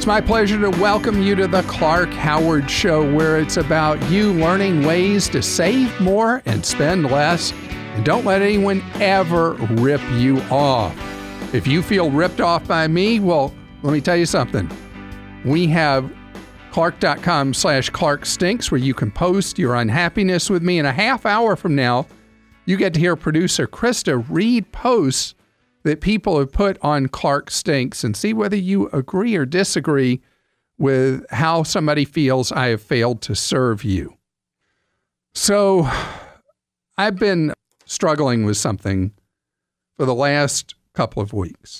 my pleasure to welcome you to the Clark Howard Show, where it's about you learning ways to save more and spend less. And don't let anyone ever rip you off. If you feel ripped off by me, well, let me tell you something. We have Clark.com/ClarkStinks, where you can post your unhappiness with me. In a half hour from now, you get to hear producer Krista read posts that people have put on Clark Stinks and see whether you agree or disagree with how somebody feels I have failed to serve you. So I've been struggling with something for the last couple of weeks,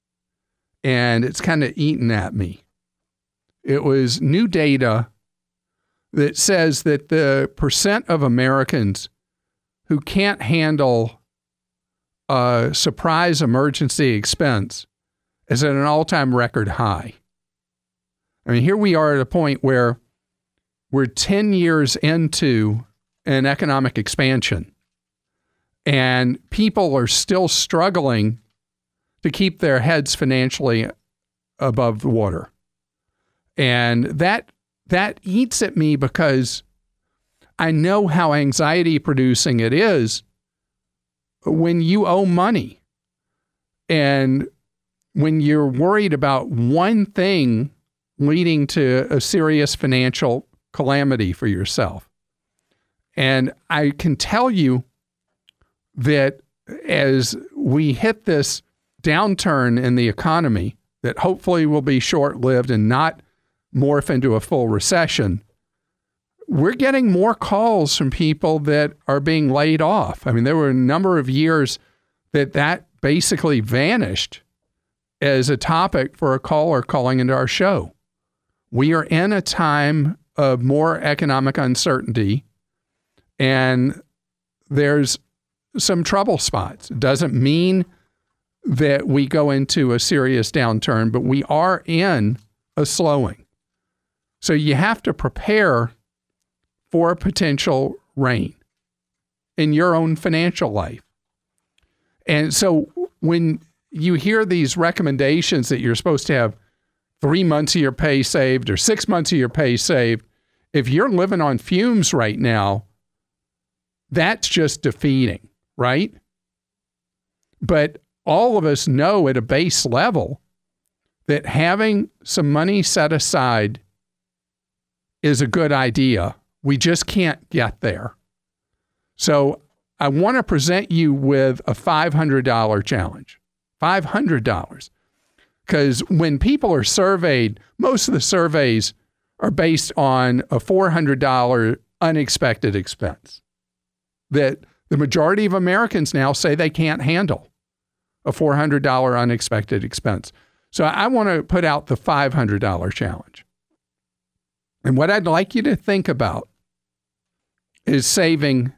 and it's kind of eaten at me. It was new data that says that the percent of Americans who can't handle a surprise emergency expense is at an all-time record high. I mean, here we are at a point where we're 10 years into an economic expansion, and people are still struggling to keep their heads financially above the water. And that eats at me because I know how anxiety-producing it is when you owe money and when you're worried about one thing leading to a serious financial calamity for yourself. And I can tell you that as we hit this downturn in the economy that hopefully will be short-lived and not morph into a full recession, we're getting more calls from people that are being laid off. I mean, there were a number of years that basically vanished as a topic for a caller calling into our show. We are in a time of more economic uncertainty, and there's some trouble spots. It doesn't mean that we go into a serious downturn, but we are in a slowing. So you have to prepare for a potential rain in your own financial life. And so when you hear these recommendations that you're supposed to have 3 months of your pay saved or 6 months of your pay saved, if you're living on fumes right now, that's just defeating, right? But all of us know at a base level that having some money set aside is a good idea. We just can't get there. So I want to present you with a $500 challenge. $500. Because when people are surveyed, most of the surveys are based on a $400 unexpected expense that the majority of Americans now say they can't handle a $400 unexpected expense. So I want to put out the $500 challenge. And what I'd like you to think about is saving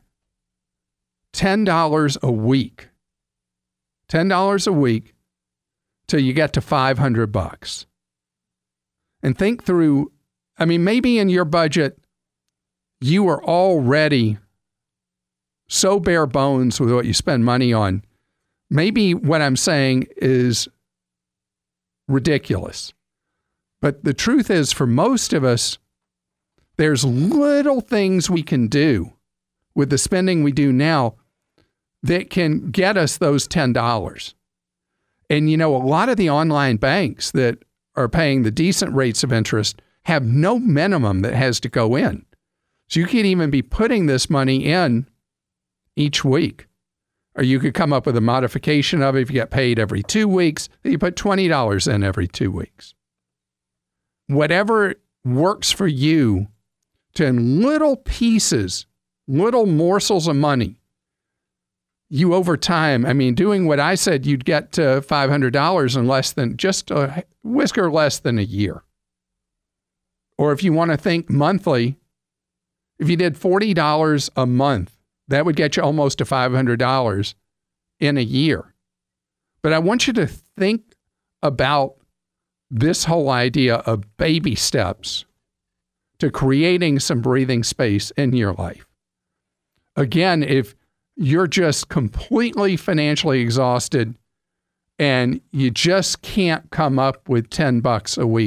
$10 a week. $10 a week till you get to $500. And think through, I mean, maybe in your budget, you are already so bare bones with what you spend money on. Maybe what I'm saying is ridiculous. But the truth is, for most of us, there's little things we can do with the spending we do now that can get us those $10. And, you know, a lot of the online banks that are paying the decent rates of interest have no minimum that has to go in. So you could even be putting this money in each week. Or you could come up with a modification of it if you get paid every 2 weeks, that you put $20 in every 2 weeks. Whatever works for you, to in little pieces, little morsels of money, you over time, I mean, doing what I said, you'd get to $500 in less than, just a whisker less than a year. Or if you want to think monthly, if you did $40 a month, that would get you almost to $500 in a year. But I want you to think about this whole idea of baby steps to creating some breathing space in your life. Again, if you're just completely financially exhausted and you just can't come up with $10 a week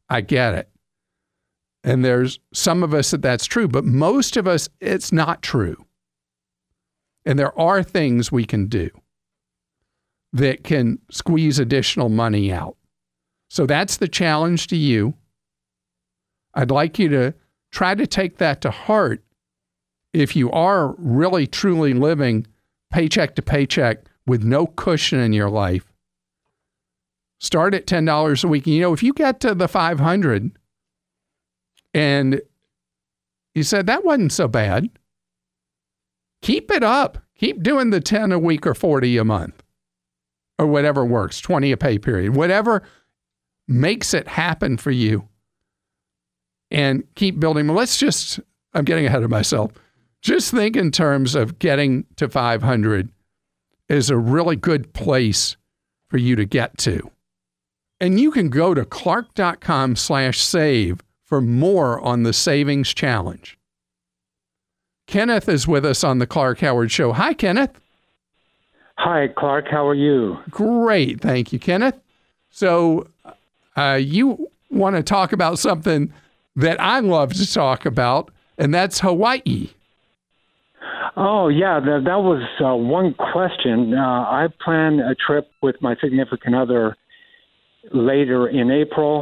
I get it. And there's some of us that's true, but most of us, it's not true. And there are things we can do that can squeeze additional money out. So that's the challenge to you. I'd like you to try to take that to heart if you are really, truly living paycheck to paycheck with no cushion in your life. Start at $10 a week. You know, if you get to the 500 and you said that wasn't so bad, keep it up. Keep doing the 10 a week or 40 a month or whatever works, 20 a pay period, whatever makes it happen for you, and keep building. I'm getting ahead of myself. Just think in terms of getting to 500 is a really good place for you to get to. And you can go to clark.com/save for more on the Savings Challenge. Kenneth is with us on the Clark Howard Show. Hi, Kenneth. Hi, Clark. How are you? Great. Thank you, Kenneth. So you want to talk about something that I love to talk about, and that's Hawaii. Oh, yeah, that was one question. I plan a trip with my significant other later April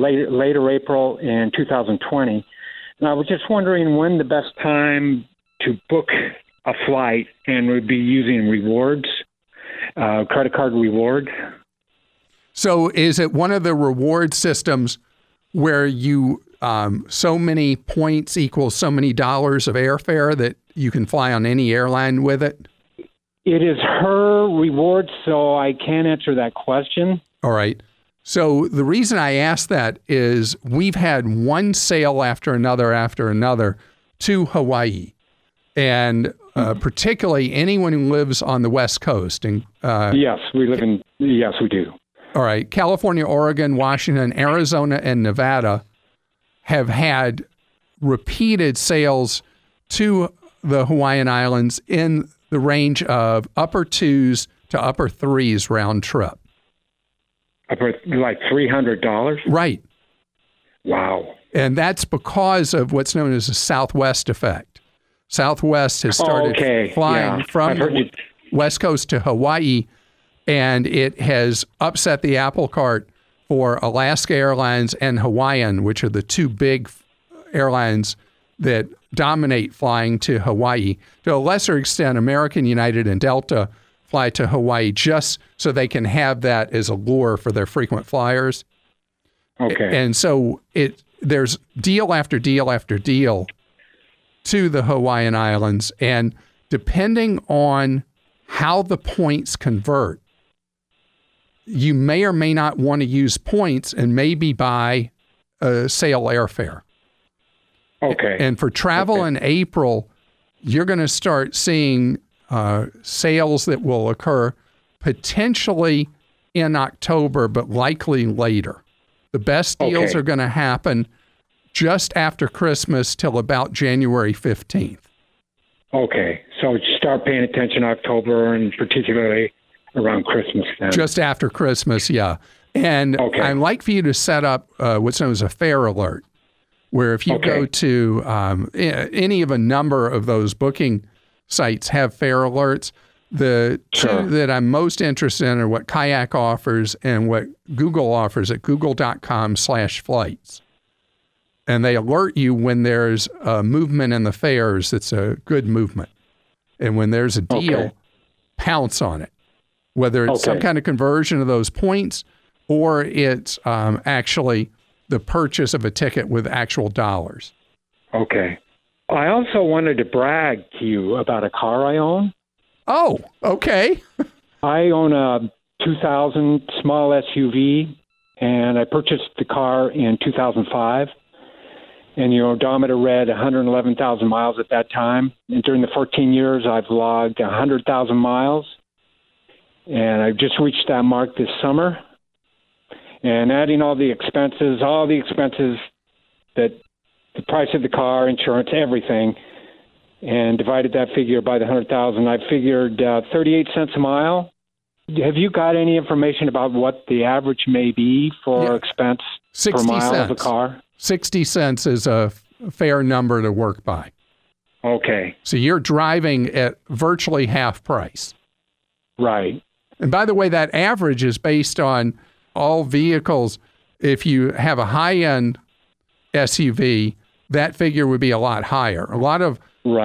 in 2020. And I was just wondering when the best time to book a flight, and would be using rewards, credit card reward. So is it one of the reward systems where you so many points equals so many dollars of airfare that you can fly on any airline with it? It is her reward, so I can't answer that question. All right. So the reason I ask that is we've had one sale after another to Hawaii. And particularly anyone who lives on the West Coast. And yes, we do. All right. California, Oregon, Washington, Arizona, and Nevada have had repeated sales to the Hawaiian Islands in the range of upper 2s to upper 3s round trip. Like $300? Right. Wow. And that's because of what's known as the Southwest effect. Southwest has started flying from the West Coast to Hawaii, and it has upset the apple cart for Alaska Airlines and Hawaiian, which are the two big airlines that dominate flying to Hawaii. To a lesser extent, American, United, and Delta fly to Hawaii just so they can have that as a lure for their frequent flyers. Okay. And so there's deal after deal after deal to the Hawaiian Islands, and depending on how the points convert, you may or may not want to use points and maybe buy a sale airfare. Okay. And for travel in April, you're going to start seeing sales that will occur potentially in October, but likely later. The best deals are going to happen just after Christmas till about January 15th. Okay. So start paying attention October, and particularly around Christmas then. Just after Christmas, yeah. And I'd like for you to set up what's known as a fare alert, where if you go to any of a number of those booking sites have fare alerts. The two that I'm most interested in are what Kayak offers and what Google offers at google.com/flights. And they alert you when there's a movement in the fares that's a good movement. And when there's a deal, pounce on it. Whether it's some kind of conversion of those points or it's actually the purchase of a ticket with actual dollars. Okay. I also wanted to brag to you about a car I own. Oh, okay. I own a 2000 small SUV, and I purchased the car in 2005. And the odometer read 111,000 miles at that time. And during the 14 years, I've logged 100,000 miles. And I've just reached that mark this summer. And adding all the expenses that the price of the car, insurance, everything, and divided that figure by the 100,000, I figured 38 cents a mile Have you got any information about what the average may be for expense per mile of a car? 60 cents is a fair number to work by. Okay. So you're driving at virtually half price. Right. And by the way, that average is based on all vehicles. If you have a high-end SUV, that figure would be a lot higher. A lot of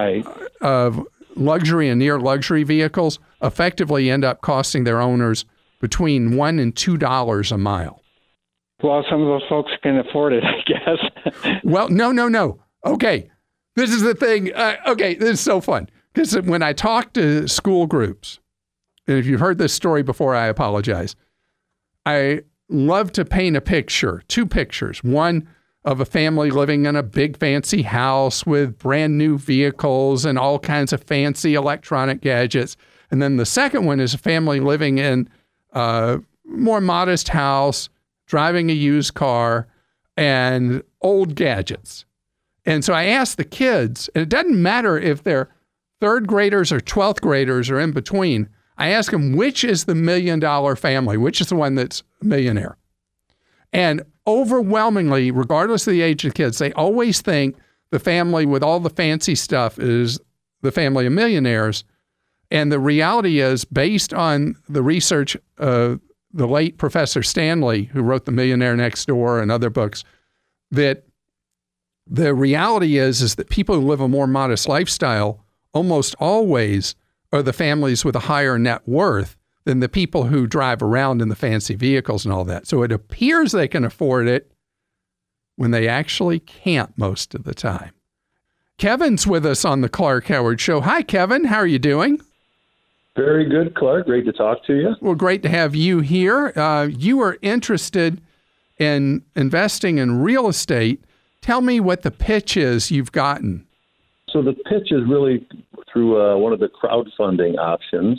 luxury and near luxury vehicles effectively end up costing their owners between $1 and $2 a mile. Well, some of those folks can afford it, I guess. Well, no. Okay, this is the thing. This is so fun. Because when I talk to school groups, and if you've heard this story before, I apologize. I love to paint a picture, two pictures. One of a family living in a big fancy house with brand new vehicles and all kinds of fancy electronic gadgets. And then the second one is a family living in a more modest house, driving a used car, and old gadgets. And so I asked the kids, and it doesn't matter if they're third graders or 12th graders or in between, I asked them, which is the $1 million family? Which is the one that's a millionaire? And overwhelmingly, regardless of the age of the kids, they always think the family with all the fancy stuff is the family of millionaires. And the reality is, based on the research of the late Professor Stanley, who wrote The Millionaire Next Door and other books, that the reality is that people who live a more modest lifestyle almost always are the families with a higher net worth than the people who drive around in the fancy vehicles and all that. So it appears they can afford it when they actually can't most of the time. Kevin's with us on the Clark Howard Show. Hi, Kevin. How are you doing? Very good, Clark. Great to talk to you. Well, great to have you here. You are interested in investing in real estate. Tell me what the pitch is you've gotten. So the pitch is really through one of the crowdfunding options,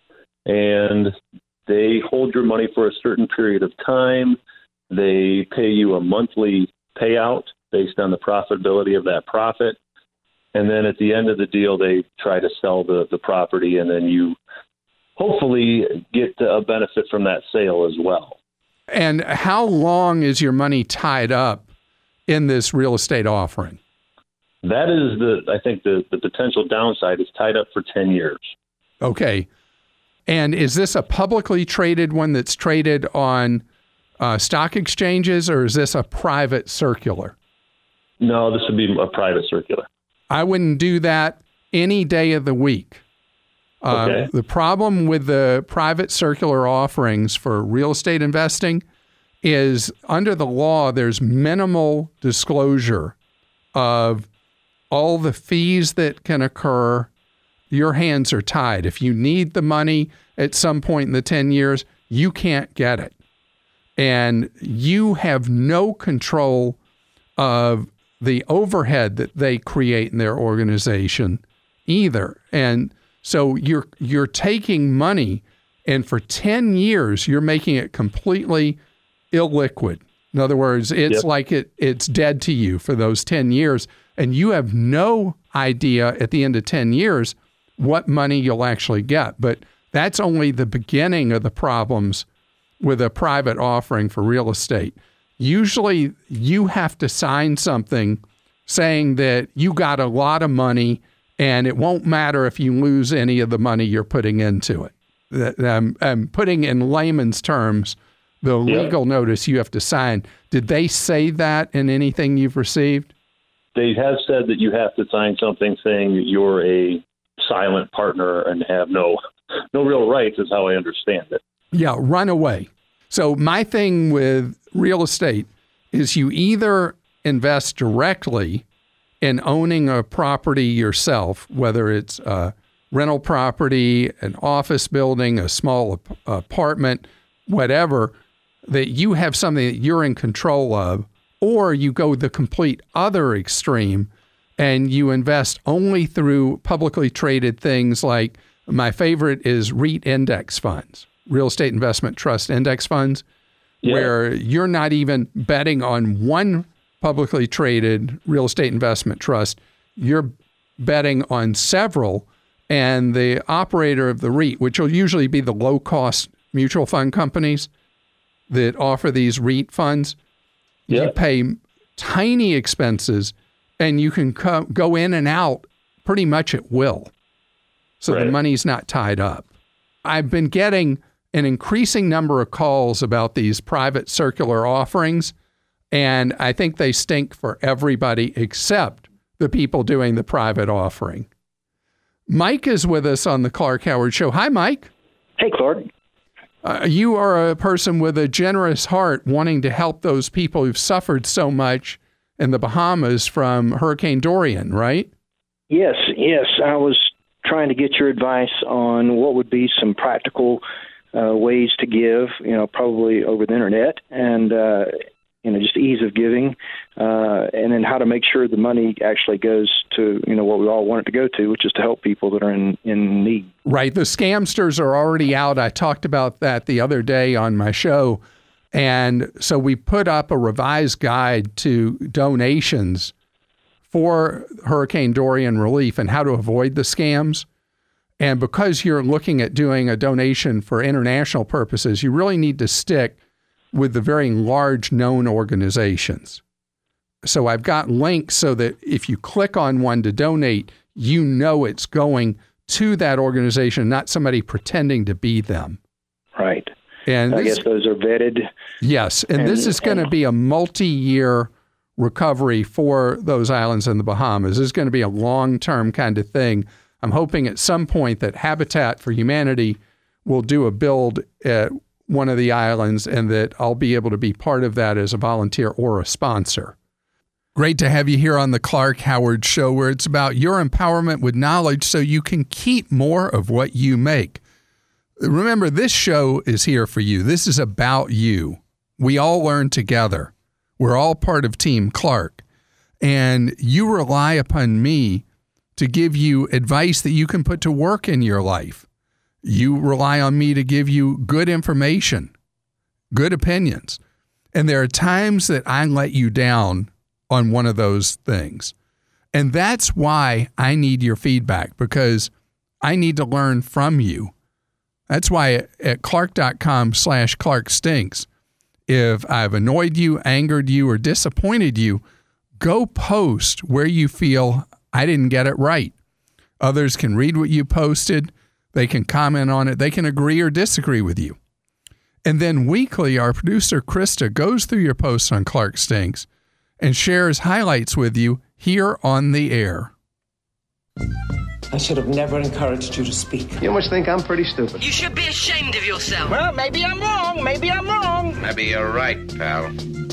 and they hold your money for a certain period of time. They pay you a monthly payout based on the profitability of that profit. And then at the end of the deal, they try to sell the property, and then you hopefully get a benefit from that sale as well. And how long is your money tied up in this real estate offering? That is I think the potential downside is tied up for 10 years. Okay. And is this a publicly traded one that's traded on stock exchanges, or is this a private circular? No, this would be a private circular. I wouldn't do that any day of the week. Okay. The problem with the private circular offerings for real estate investing is under the law, there's minimal disclosure of all the fees that can occur. Your hands are tied. If you need the money at some point in the 10 years, you can't get it. And you have no control of the overhead that they create in their organization either. And so you're taking money, and for 10 years, you're making it completely illiquid. In other words, it's like it's dead to you for those 10 years, and you have no idea at the end of 10 years what money you'll actually get. But that's only the beginning of the problems with a private offering for real estate. Usually, you have to sign something saying that you got a lot of money and it won't matter if you lose any of the money you're putting into it. I'm putting in layman's terms the legal notice you have to sign. Did they say that in anything you've received? They have said that you have to sign something saying that you're a silent partner and have no real rights, is how I understand it. Yeah, run away. So my thing with real estate is you either invest directly in owning a property yourself, whether it's a rental property, an office building, a small apartment, whatever, that you have something that you're in control of, or you go the complete other extreme and you invest only through publicly traded things like, my favorite is REIT index funds, real estate investment trust index funds, where you're not even betting on one publicly traded real estate investment trust. You're betting on several, And the operator of the REIT, which will usually be the low-cost mutual fund companies that offer these REIT funds, you pay tiny expenses, and you can go in and out pretty much at will. So the money's not tied up. I've been getting an increasing number of calls about these private circular offerings, and I think they stink for everybody except the people doing the private offering. Mike is with us on the Clark Howard Show. Hi, Mike. Hey, Clark. You are a person with a generous heart wanting to help those people who've suffered so much in the Bahamas from Hurricane Dorian, right? Yes. I was trying to get your advice on what would be some practical ways to give, probably over the internet, and just ease of giving, and then how to make sure the money actually goes to, what we all want it to go to, which is to help people that are in need. Right. The scamsters are already out. I talked about that the other day on my show. And so we put up a revised guide to donations for Hurricane Dorian relief and how to avoid the scams. And because you're looking at doing a donation for international purposes, you really need to stick with the very large known organizations. So I've got links so that if you click on one to donate, it's going to that organization, not somebody pretending to be them. Right. And I guess those are vetted. Yes. And this is going to be a multi-year recovery for those islands in the Bahamas. This is going to be a long-term kind of thing. I'm hoping at some point that Habitat for Humanity will do a build at one of the islands and that I'll be able to be part of that as a volunteer or a sponsor. Great to have you here on the Clark Howard Show, where it's about your empowerment with knowledge so you can keep more of what you make. Remember, this show is here for you. This is about you. We all learn together. We're all part of Team Clark. And you rely upon me to give you advice that you can put to work in your life. You rely on me to give you good information, good opinions. And there are times that I let you down on one of those things. And that's why I need your feedback, because I need to learn from you. That's why at clark.com/ClarkStinks, if I've annoyed you, angered you, or disappointed you, go post where you feel I didn't get it right. Others can read what you posted. They can comment on it. They can agree or disagree with you. And then weekly, our producer, Krista, goes through your posts on Clark Stinks and shares highlights with you here on the air. I should have never encouraged you to speak. You must think I'm pretty stupid. You should be ashamed of yourself. Well, maybe I'm wrong. Maybe you're right, pal.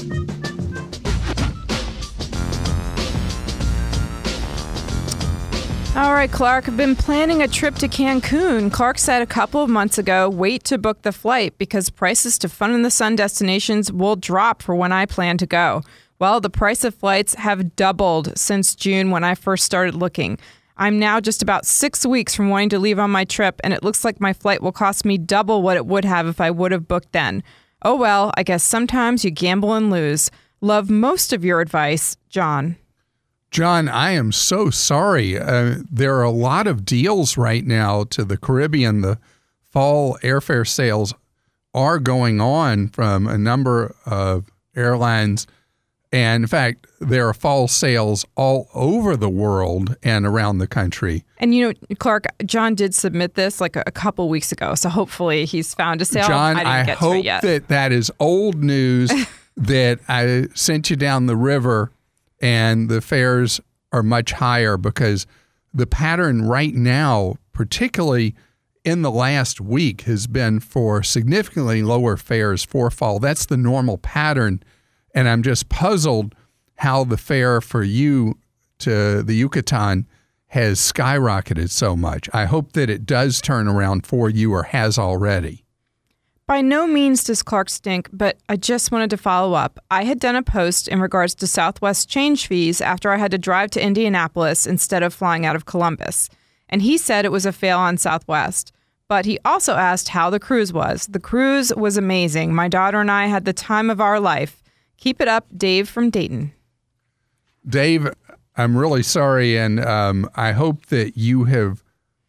All right, Clark, I've been planning a trip to Cancun. Clark said a couple of months ago, wait to book the flight because prices to Fun in the Sun destinations will drop for when I plan to go. Well, the price of flights have doubled since June when I first started looking. I'm now just about 6 weeks from wanting to leave on my trip, and it looks like my flight will cost me double what it would have if I would have booked then. Oh well, I guess sometimes you gamble and lose. Love most of your advice, John. John, I am so sorry. There are a lot of deals right now to the Caribbean. The fall airfare sales are going on from a number of airlines. And in fact, there are fall sales all over the world and around the country. And Clark, John did submit this like a couple weeks ago. So hopefully he's found a sale. John, I hope that is old news that I sent you down the river and the fares are much higher, because the pattern right now, particularly in the last week, has been for significantly lower fares for fall. That's the normal pattern. And I'm just puzzled how the fare for you to the Yucatan has skyrocketed so much. I hope that it does turn around for you, or has already. By no means does Clark stink, but I just wanted to follow up. I had done a post in regards to Southwest change fees after I had to drive to Indianapolis instead of flying out of Columbus. And he said it was a fail on Southwest. But he also asked how the cruise was. The cruise was amazing. My daughter and I had the time of our life. Keep it up, Dave from Dayton. Dave, I'm really sorry, and I hope that you have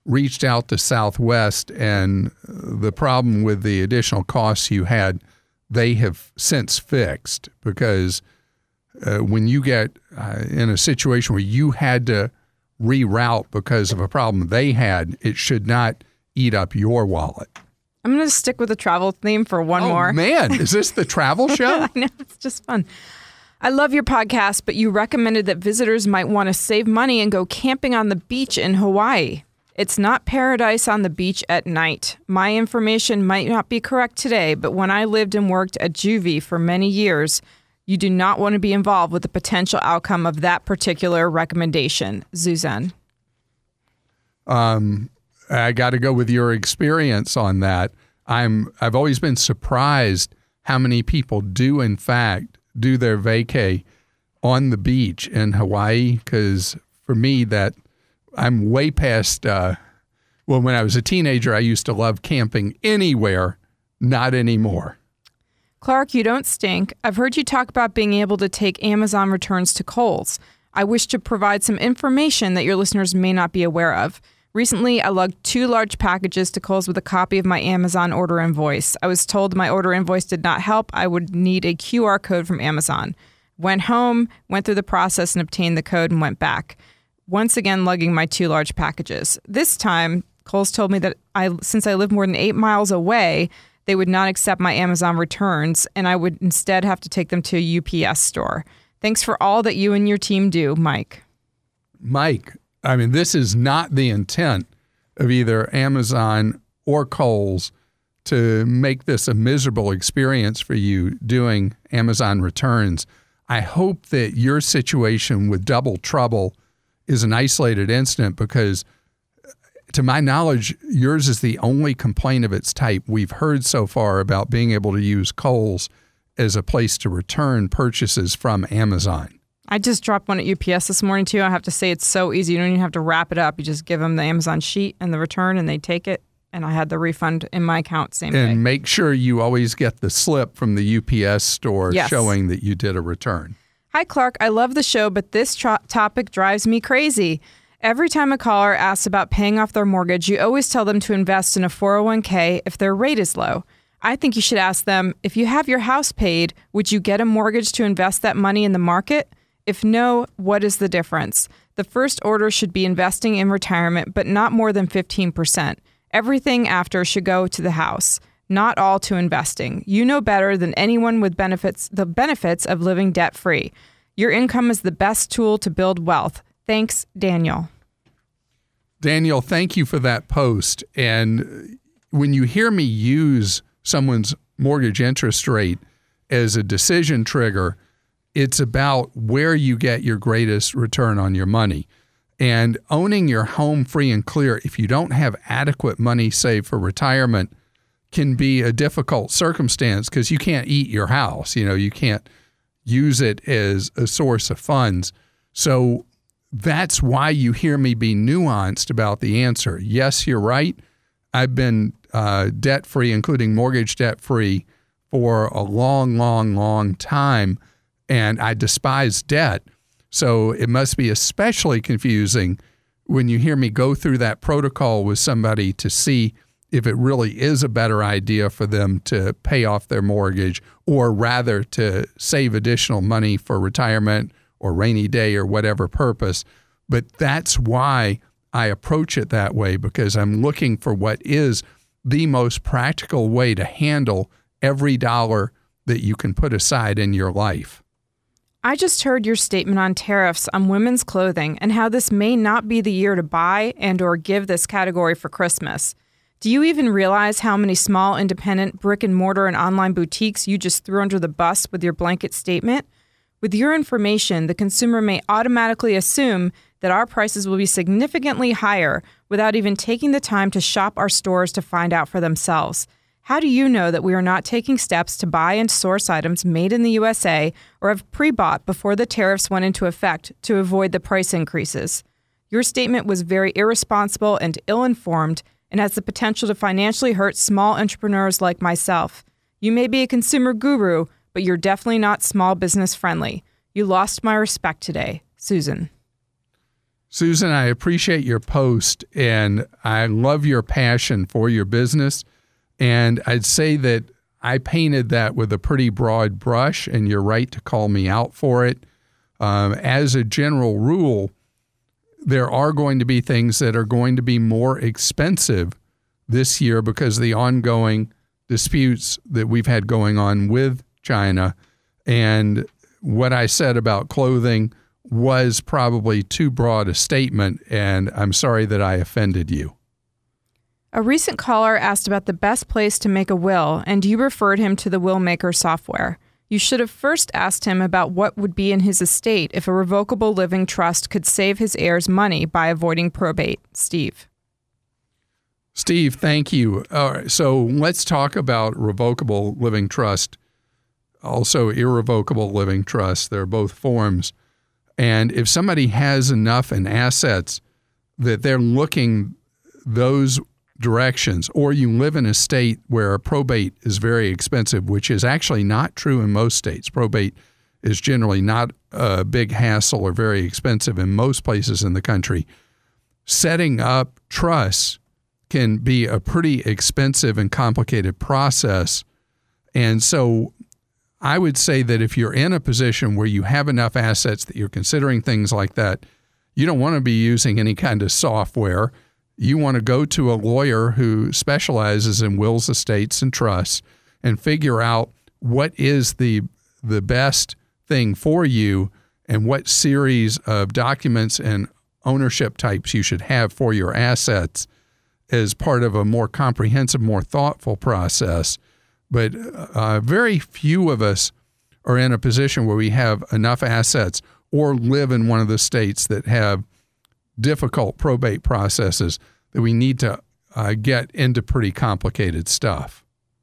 reached out to Southwest, and the problem with the additional costs you had, they have since fixed, because when you get in a situation where you had to reroute because of a problem they had, it should not eat up your wallet. I'm going to stick with the travel theme for one more. Oh, man. Is this the travel show? I know. It's just fun. I love your podcast, but you recommended that visitors might want to save money and go camping on the beach in Hawaii. It's not paradise on the beach at night. My information might not be correct today, but when I lived and worked at Juvie for many years, you do not want to be involved with the potential outcome of that particular recommendation. Suzanne. I got to go with your experience on that. I've always been surprised how many people do, in fact, do their vacay on the beach in Hawaii, because for me, that I'm way past, when I was a teenager, I used to love camping anywhere, not anymore. Clark, you don't stink. I've heard you talk about being able to take Amazon returns to Kohl's. I wish to provide some information that your listeners may not be aware of. Recently, I lugged 2 large packages to Kohl's with a copy of my Amazon order invoice. I was told my order invoice did not help. I would need a QR code from Amazon. Went home, went through the process and obtained the code and went back. Once again, lugging my 2 large packages. This time, Kohl's told me that since I live more than 8 miles away, they would not accept my Amazon returns, and I would instead have to take them to a UPS store. Thanks for all that you and your team do, Mike. Mike, I mean, this is not the intent of either Amazon or Kohl's to make this a miserable experience for you doing Amazon returns. I hope that your situation with Double Trouble is an isolated incident, because to my knowledge, yours is the only complaint of its type we've heard so far about being able to use Kohl's as a place to return purchases from Amazon. I just dropped one at UPS this morning, too. I have to say it's so easy. You don't even have to wrap it up. You just give them the Amazon sheet and the return, and they take it. And I had the refund in my account same day. And make sure you always get the slip from the UPS store showing that you did a return. Hi, Clark. I love the show, but this topic drives me crazy. Every time a caller asks about paying off their mortgage, you always tell them to invest in a 401k if their rate is low. I think you should ask them, if you have your house paid, would you get a mortgage to invest that money in the market? If no, what is the difference? The first order should be investing in retirement, but not more than 15%. Everything after should go to the house, not all to investing. You know better than anyone with the benefits of living debt-free. Your income is the best tool to build wealth. Thanks, Daniel. Daniel, thank you for that post. And when you hear me use someone's mortgage interest rate as a decision trigger, it's about where you get your greatest return on your money. And owning your home free and clear, if you don't have adequate money saved for retirement, can be a difficult circumstance, because you can't eat your house. You can't use it as a source of funds. So that's why you hear me be nuanced about the answer. Yes, you're right. I've been debt-free, including mortgage debt-free, for a long, long, long time, and I despise debt. So it must be especially confusing when you hear me go through that protocol with somebody to see if it really is a better idea for them to pay off their mortgage, or rather to save additional money for retirement or rainy day or whatever purpose. But that's why I approach it that way, because I'm looking for what is the most practical way to handle every dollar that you can put aside in your life. I just heard your statement on tariffs on women's clothing and how this may not be the year to buy and or give this category for Christmas. Do you even realize how many small independent brick and mortar and online boutiques you just threw under the bus with your blanket statement? With your information, the consumer may automatically assume that our prices will be significantly higher without even taking the time to shop our stores to find out for themselves. How do you know that we are not taking steps to buy and source items made in the USA or have pre-bought before the tariffs went into effect to avoid the price increases? Your statement was very irresponsible and ill-informed and has the potential to financially hurt small entrepreneurs like myself. You may be a consumer guru, but you're definitely not small business friendly. You lost my respect today. Susan. Susan, I appreciate your post, and I love your passion for your business. And I'd say that I painted that with a pretty broad brush, and you're right to call me out for it. As a general rule, there are going to be things that are going to be more expensive this year because of the ongoing disputes that we've had going on with China. And what I said about clothing was probably too broad a statement, and I'm sorry that I offended you. A recent caller asked about the best place to make a will, and you referred him to the Willmaker software. You should have first asked him about what would be in his estate if a revocable living trust could save his heirs money by avoiding probate. Steve. Steve, thank you. All right, so let's talk about revocable living trust, also irrevocable living trust. They're both forms. And if somebody has enough in assets that they're looking those directions, or you live in a state where probate is very expensive, which is actually not true in most states. Probate is generally not a big hassle or very expensive in most places in the country. Setting up trusts can be a pretty expensive and complicated process. And so I would say that if you're in a position where you have enough assets that you're considering things like that, you don't want to be using any kind of software. You want to go to a lawyer who specializes in wills, estates, and trusts and figure out what is the best thing for you and what series of documents and ownership types you should have for your assets as part of a more comprehensive, more thoughtful process. But very few of us are in a position where we have enough assets or live in one of the states that have difficult probate processes that we need to get into pretty complicated stuff.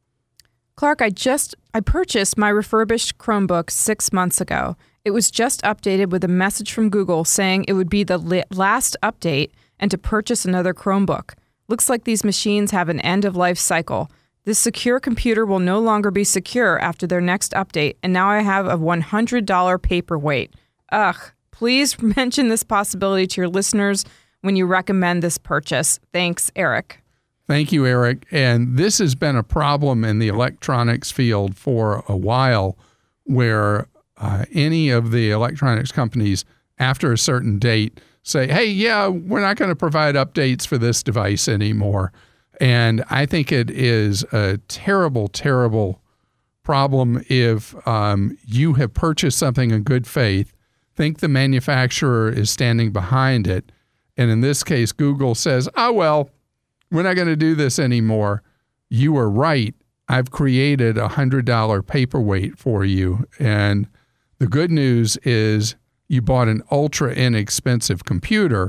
Clark, I purchased my refurbished Chromebook 6 months ago. It was just updated with a message from Google saying it would be the last update and to purchase another Chromebook. Looks like these machines have an end-of-life cycle. This secure computer will no longer be secure after their next update, and now I have a $100 paperweight. Ugh, please mention this possibility to your listeners when you recommend this purchase. Thanks, Eric. Thank you, Eric. And this has been a problem in the electronics field for a while, where any of the electronics companies, after a certain date, say, hey, yeah, we're not going to provide updates for this device anymore. And I think it is a terrible, terrible problem if you have purchased something in good faith, think the manufacturer is standing behind it, and in this case, Google says, oh, well, we're not going to do this anymore. You were right. I've created a $100 paperweight for you. And the good news is you bought an ultra inexpensive computer,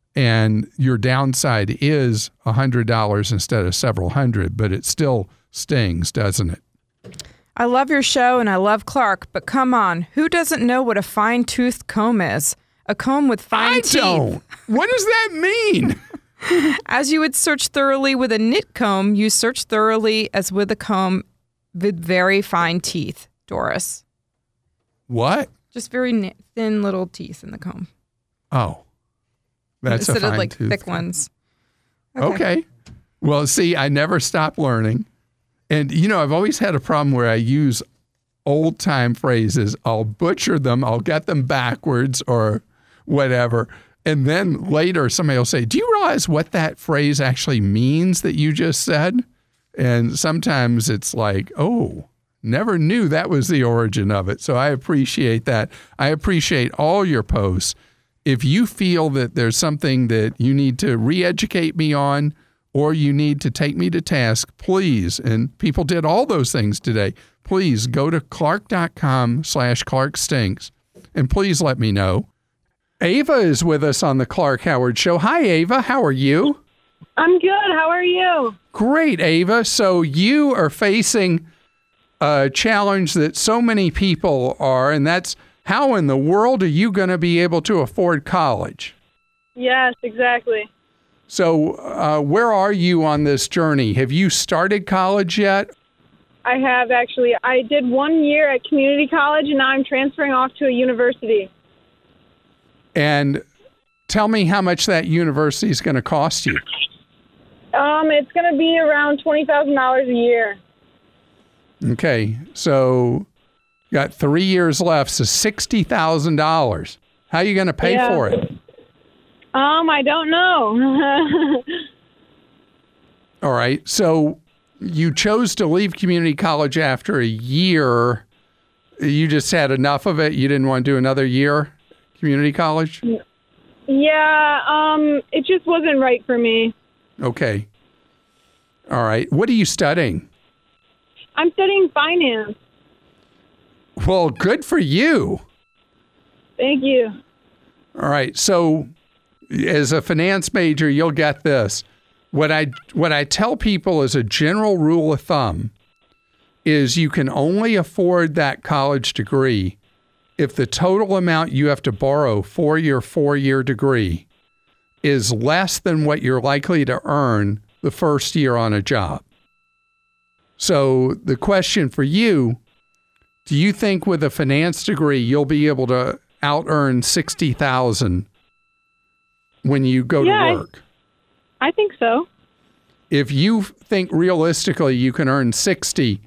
and your downside is $100 instead of several hundred, but it still stings, doesn't it? I love your show and I love Clark, but come on, who doesn't know what a fine-toothed comb is? A comb with fine teeth. I don't. What does that mean? As you would search thoroughly with a knit comb, you search thoroughly as with a comb with very fine teeth, Doris. What? Just very thin little teeth in the comb. Oh. That's instead a of like fine-tooth thick comb. ones. Okay. Well, see, I never stop learning. And, I've always had a problem where I use old-time phrases. I'll butcher them. I'll get them backwards or whatever. And then later somebody will say, do you realize what that phrase actually means that you just said? And sometimes it's like, oh, never knew that was the origin of it. So I appreciate that. I appreciate all your posts. If you feel that there's something that you need to re-educate me on or you need to take me to task, please, and people did all those things today, please go to clark.com/ClarkStinks and please let me know. Ava is with us on the Clark Howard Show. Hi, Ava. How are you? I'm good. How are you? Great, Ava. So you are facing a challenge that so many people are, and that's how in the world are you going to be able to afford college? Yes, exactly. So where are you on this journey? Have you started college yet? I have, actually. I did 1 year at community college, and now I'm transferring off to a university. And tell me how much that university is going to cost you. It's going to be around $20,000 a year. Okay, so you got 3 years left, so $60,000. How are you going to pay for it? I don't know. All right, so you chose to leave community college after a year. You just had enough of it? You didn't want to do another year community college? Yeah, it just wasn't right for me. Okay. All right. What are you studying? I'm studying finance. Well, good for you. Thank you. All right. So as a finance major, you'll get this. What I tell people as a general rule of thumb is you can only afford that college degree if the total amount you have to borrow for your 4-year degree is less than what you're likely to earn the first year on a job. So the question for you, do you think with a finance degree you'll be able to out-earn $60,000 when you go to work? I think so. If you think realistically you can earn 60,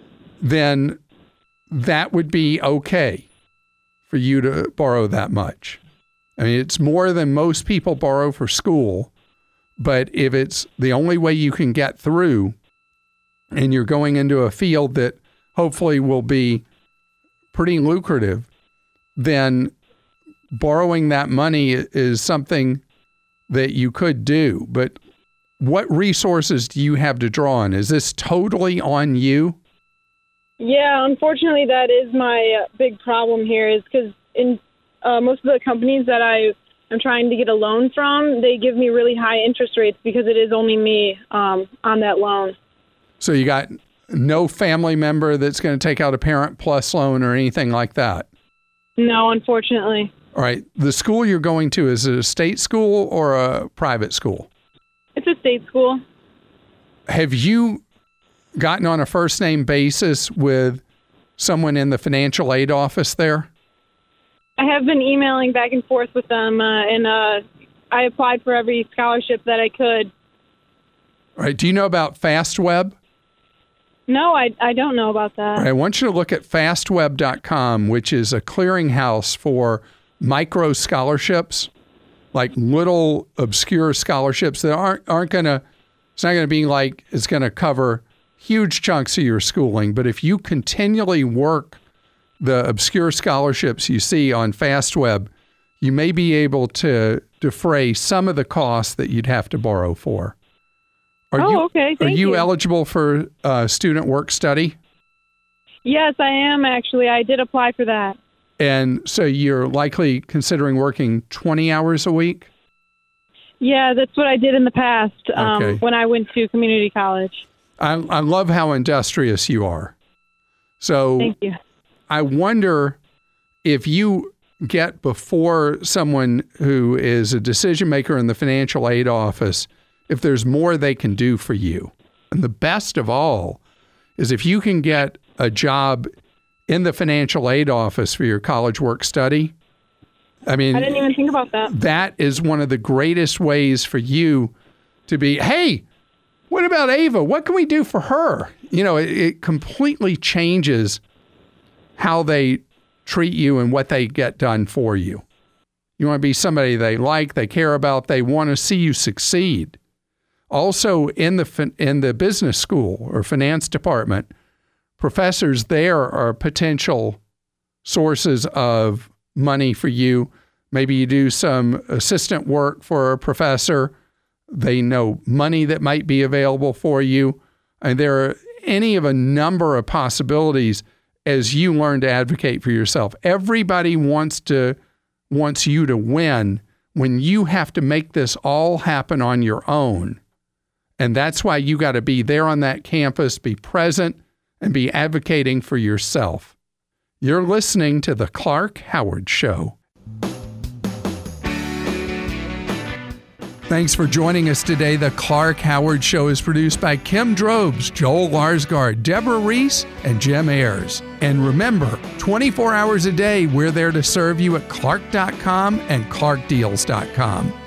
then that would be okay for you to borrow that much. I mean, it's more than most people borrow for school, but if it's the only way you can get through and you're going into a field that hopefully will be pretty lucrative, then borrowing that money is something that you could do. But what resources do you have to draw on? Is this totally on you? Yeah, unfortunately, that is my big problem here is because in most of the companies that I'm trying to get a loan from, they give me really high interest rates because it is only me on that loan. So you got no family member that's going to take out a Parent Plus loan or anything like that? No, unfortunately. All right. The school you're going to, is it a state school or a private school? It's a state school. Have you gotten on a first name basis with someone in the financial aid office there? I have been emailing back and forth with them, and I applied for every scholarship that I could. All right. Do you know about FastWeb? No, I don't know about that. All right, I want you to look at fastweb.com, which is a clearinghouse for micro scholarships, like little obscure scholarships that aren't going to, it's not going to be like it's going to cover huge chunks of your schooling. But if you continually work the obscure scholarships you see on FastWeb, you may be able to defray some of the costs that you'd have to borrow for. Okay. Are Thank you eligible for student work study? Yes, I am actually. I did apply for that. And so you're likely considering working 20 hours a week? Yeah, that's what I did in the past when I went to community college. I love how industrious you are. So thank you. I wonder if you get before someone who is a decision maker in the financial aid office, if there's more they can do for you. And the best of all is if you can get a job in the financial aid office for your college work study. I mean, I didn't even think about that. That is one of the greatest ways for you to be, hey, what about Ava? What can we do for her? You know, it completely changes how they treat you and what they get done for you. You want to be somebody they like, they care about, they want to see you succeed. Also, in the business school or finance department, professors there are potential sources of money for you. Maybe you do some assistant work for a professor. They know money that might be available for you. And there are any of a number of possibilities as you learn to advocate for yourself. Everybody wants you to win when you have to make this all happen on your own. And that's why you got to be there on that campus, be present, and be advocating for yourself. You're listening to The Clark Howard Show. Thanks for joining us today. The Clark Howard Show is produced by Kim Drobes, Joel Larsgaard, Deborah Reese, and Jim Ayers. And remember, 24 hours a day, we're there to serve you at Clark.com and ClarkDeals.com.